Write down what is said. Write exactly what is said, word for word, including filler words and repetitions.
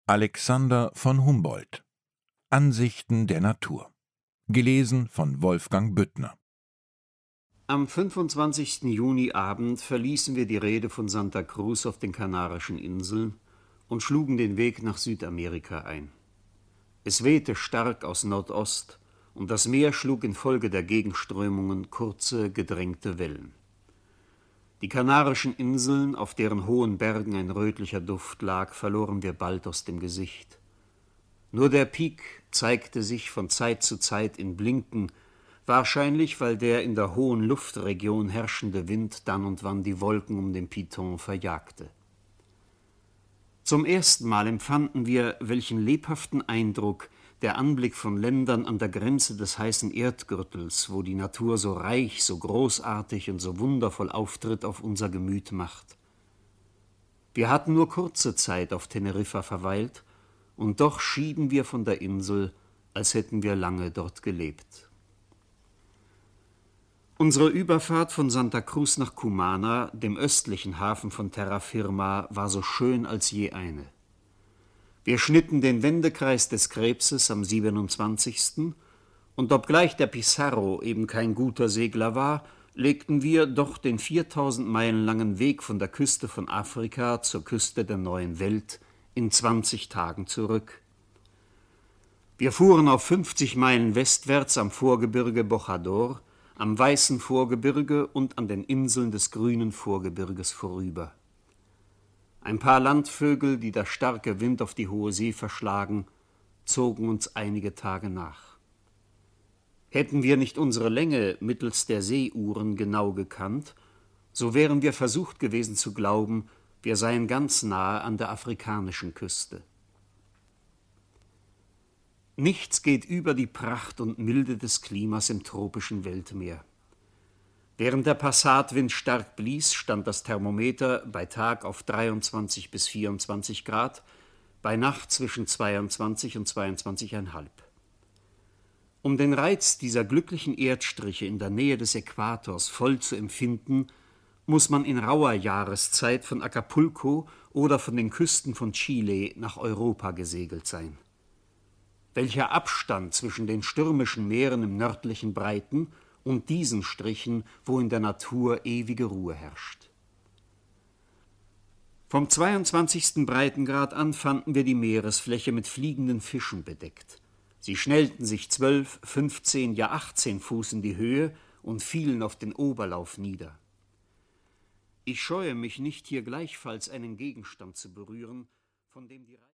Alexander von Humboldt. Ansichten der Natur. Gelesen von Wolfgang Büttner. Am fünfundzwanzigsten Juni-Abend verließen wir die Reede von Santa Cruz auf den Kanarischen Inseln und schlugen den Weg nach Südamerika ein. Es wehte stark aus Nordost und das Meer schlug infolge der Gegenströmungen kurze, gedrängte Wellen. Die Kanarischen Inseln, auf deren hohen Bergen ein rötlicher Duft lag, verloren wir bald aus dem Gesicht. Nur der Pik zeigte sich von Zeit zu Zeit in Blinken, wahrscheinlich, weil der in der hohen Luftregion herrschende Wind dann und wann die Wolken um den Piton verjagte. Zum ersten Mal empfanden wir, welchen lebhaften Eindruck der Anblick von Ländern an der Grenze des heißen Erdgürtels, wo die Natur so reich, so großartig und so wundervoll auftritt, auf unser Gemüt macht. Wir hatten nur kurze Zeit auf Teneriffa verweilt, und doch schieden wir von der Insel, als hätten wir lange dort gelebt. Unsere Überfahrt von Santa Cruz nach Cumana, dem östlichen Hafen von Terra Firma, war so schön als je eine. Wir schnitten den Wendekreis des Krebses am siebenundzwanzigsten und obgleich der Pizarro eben kein guter Segler war, legten wir doch den viertausend Meilen langen Weg von der Küste von Afrika zur Küste der neuen Welt in zwanzig Tagen zurück. Wir fuhren auf fünfzig Meilen westwärts am Vorgebirge Bojador, am Weißen Vorgebirge und an den Inseln des Grünen Vorgebirges vorüber. Ein paar Landvögel, die der starke Wind auf die hohe See verschlagen, zogen uns einige Tage nach. Hätten wir nicht unsere Länge mittels der Seeuhren genau gekannt, so wären wir versucht gewesen zu glauben, wir seien ganz nahe an der afrikanischen Küste. Nichts geht über die Pracht und Milde des Klimas im tropischen Weltmeer. Während der Passatwind stark blies, stand das Thermometer bei Tag auf dreiundzwanzig bis vierundzwanzig Grad, bei Nacht zwischen zweiundzwanzig und zweiundzwanzig Komma fünf. Um den Reiz dieser glücklichen Erdstriche in der Nähe des Äquators voll zu empfinden, muss man in rauer Jahreszeit von Acapulco oder von den Küsten von Chile nach Europa gesegelt sein. Welcher Abstand zwischen den stürmischen Meeren im nördlichen Breiten und diesen Strichen, wo in der Natur ewige Ruhe herrscht. Vom zweiundzwanzigsten Breitengrad an fanden wir die Meeresfläche mit fliegenden Fischen bedeckt. Sie schnellten sich zwölf, fünfzehn, ja achtzehn Fuß in die Höhe und fielen auf den Oberlauf nieder. Ich scheue mich nicht, hier gleichfalls einen Gegenstand zu berühren, von dem die